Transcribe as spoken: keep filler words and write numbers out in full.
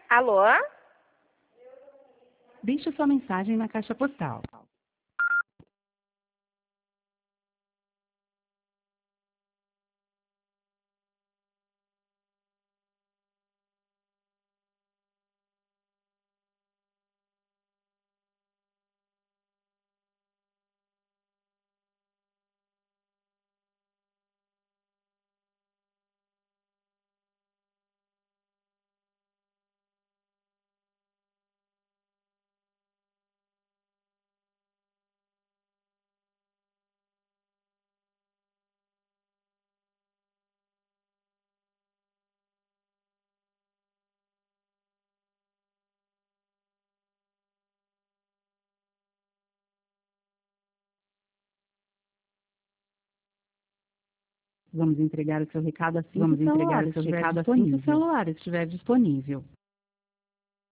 Alô? Deixe sua mensagem na caixa postal. Vamos entregar o seu recado assim Vamos que o entregar o seu recado assim que o celular estiver disponível.